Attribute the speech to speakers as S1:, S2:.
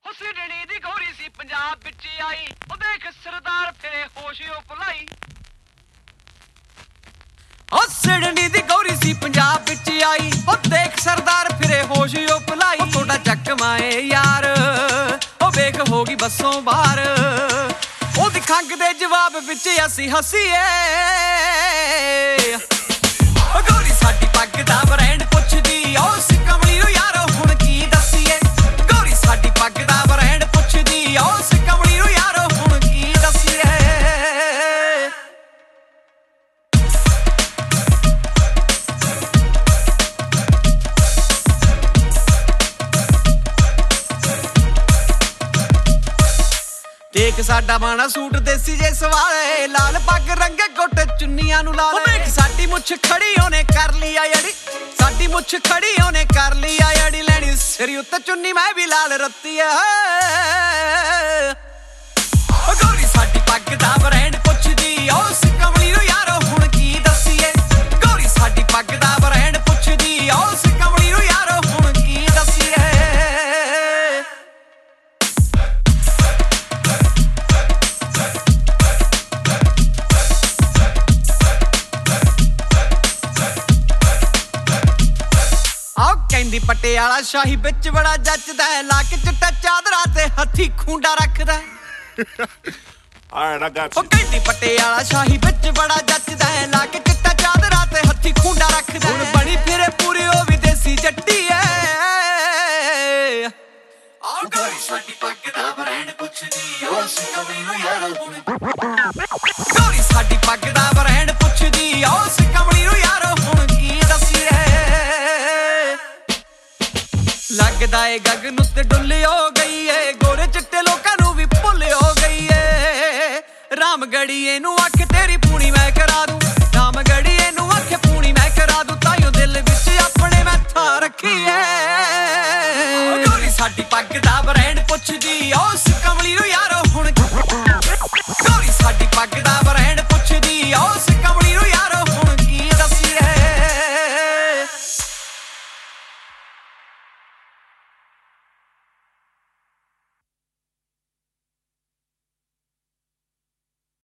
S1: Sydney ਦੀ ਗੋਰੀ ਸੀ ਪੰਜਾਬ ਵਿੱਚ ਆਈ ਉਹ ਦੇਖ ਸਰਦਾਰ ਫਿਰੇ ਹੋਸ਼ਿਓ ਭੁਲਾਈ ਉਹ ਸਿਡਨੀ ਦੀ ਗੋਰੀ ਸੀ ਪੰਜਾਬ ਵਿੱਚ ਆਈ ਉਹ ਦੇਖ ਸਰਦਾਰ ਫਿਰੇ ਹੋਸ਼ਿਓ ਭੁਲਾਈ ਉਹ ਥੋੜਾ ਚੱਕਮਾਏ ਯਾਰ ਉਹ ਵੇਖ ਹੋ ਗਈ ਬੱਸੋਂ ਬਾਹਰ ਉਹਦੀ ਖੰਗ ਦੇ ਜਵਾਬ ਵਿੱਚ ਅਸੀਂ ਹੱਸੀਏ ਉਹ ਗੋਰੀ ਸਾਡੀ ਪੱਗ ਦਾ ਬ੍ਰਾਂਡ ਪੁੱਛਦੀ ਉਹ ਸਿਕਮਲੀ ਨੂੰ ਯਾਰ ਹੁਣ ਕੀ ਦੱਸੀਏ ਗੋਰੀ ਸਾਡੀ ਪੱਗ ਦਾ ਬ੍ਰਾਂਡ ਪੁੱਛਦੀ ਉਹ ਸਿਕਮਲੀ ਨੂੰ ਯਾਰ ਹੁਣ ਕੀ ਦੱਸੀਏ ਦੇਖ ਸਾਡਾ ਬਾਣਾ ਸੂਟ ਦੇਸੀ ਜੇ ਸਵਾਲੇ ਲਾਲ ਪੱਗ ਰੰਗੇ ਗੋਟੇ ਚੁੰਨੀਆਂ ਨੂੰ ਲਾ ਲੈ ਦੇਖ ਸਾਡੀ ਮੁੱਛ ਖੜੀ ਉਹਨੇ ਕਰ ਲਈ ਆ ਯੜੀ ਸਾਡੀ ਮੁੱਛ ਖੜੀ ਉਹਨੇ ਕਰ ਲਈ ਆ ਯੜੀ ਲੈਣੀ ਸਿਰ ਉੱਤੇ ਚੁੰਨੀ ਮੈਂ ਵੀ ਲਾਲ ਰੱਤੀ ਆ ਉਹ ਗੋਰੀ ਸਾਡੀ ਪੱਗ ਦਾ ਬ੍ਰਾਂਡ ਪੁੱਛਦੀ ਉਹ ਸਿਕਮਲੀ ਨੂੰ ਯਾਰ ਹੁਣ ਕੀ ਦੱਸੀਏ ਗੋਰੀ ਸਾਡੀ ਪੱਗ ਦਾ ਬ੍ਰਾਂਡ ਪੁੱਛਦੀ ਉਹ ਸਿਕਮਲੀ ਨੂੰ ਯਾਰ ਹੁਣ ਕੀ ਦੱਸੀਏ ਕਹਿੰਦੀ ਪਟਿਆਲਾ ਸ਼ਾਹੀ ਵਿੱਚ ਬੜਾ ਜੱਚਦਾ ਲਾ ਕੇ ਚਿੱਟਾ ਚਾਦਰਾ ਤੇ ਹੱਥੀ ਖੁੰਡਾ ਰੱਖਦਾ
S2: Alright, I got you.
S1: ਉਹ ਕਹਿੰਦੀ ਪਟਿਆਲਾ ਸ਼ਾਹੀ ਵਿੱਚ ਬੜਾ ਜੱਚਦਾ ਲਾ ਕੇ ਚਿੱਟਾ ਚਾਦਰਾ ਤੇ ਹੱਥੀ ਖੁੰਡਾ ਰੱਖਦਾ ਹੁਣ ਬਣੀ ਫਿਰੇ ਪੂਰੀ ਉਹ ਵਿਦੇਸੀ ਜੱਟੀ ਐ ਆਹ ਗੋਰੀ ਸਾਡੀ ਪੱਗ ਦਾ ਬ੍ਰਾਂਡ ਪੁੱਛਦੀ ਉਹ ਸਿਕਮਲੀ ਨੂੰ ਯਾਰ ਗੋਰੀ ਸਾਡੀ ਪੱਗ ਦਾ ਬ੍ਰਾਂਡ ਪੁੱਛਦੀ ਉਹ ਸਿਕਮਲੀ ਨੂੰ ਯਾਰ ਹੁਣ ਕੀ ਦੱਸੀਏ ਲੱਗਦਾ ਏ ਗਗਨ ਉੱਤੇ ਡੁੱਲੀ ਹੋ ਗਈ ਏ ਗੋਰੇ ਚਿੱਟੇ ਲੋਕਾਂ ਨੂੰ ਵੀ ਭੁੱਲ ਹੋ ਗਈ ਏ ਰਾਮਗੜੀਏ ਨੂੰ ਅੱਖ ਤੇਰੀ ਪੂਣੀ ਮੈਂ